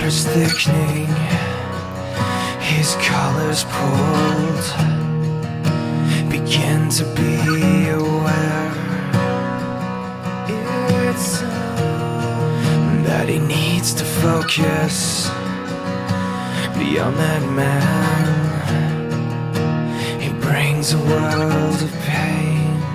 water's thickening, his collar's pulled. Begin to be aware it's that he needs to focus beyond that man. He brings a world of pain.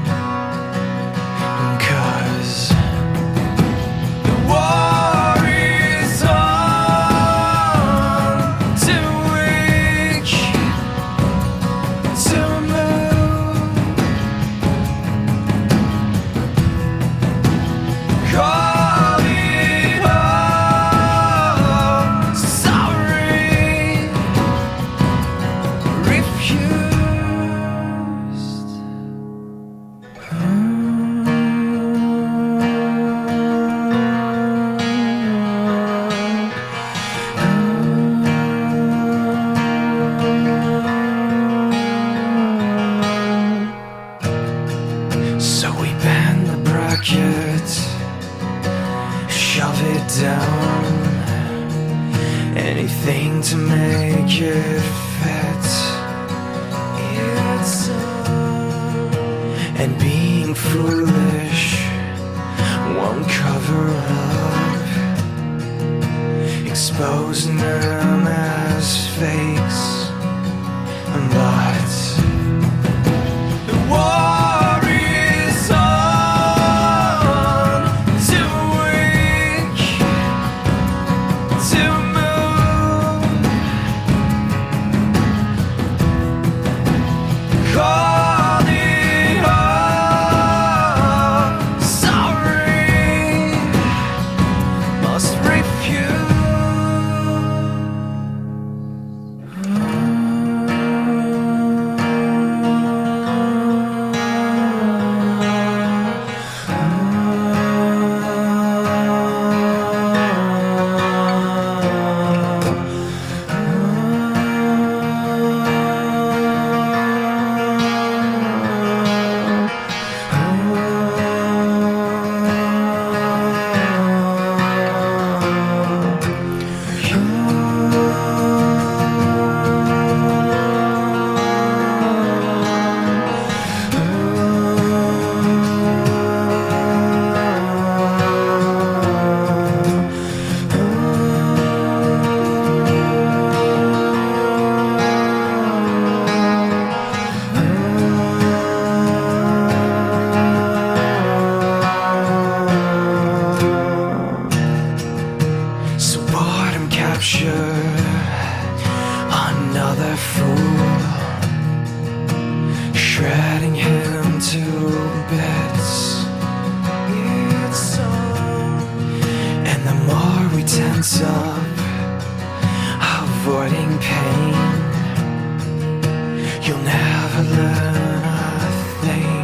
So we bend the bracket, shove it down, anything to make it fit. It's and being foolish won't cover up, exposing them as fakes. But the war is on, too weak to move. Call it off, sorry, must refuse. Another fool, shredding him to bits. It's on, and the more we tense up, avoiding pain, you'll never learn a thing.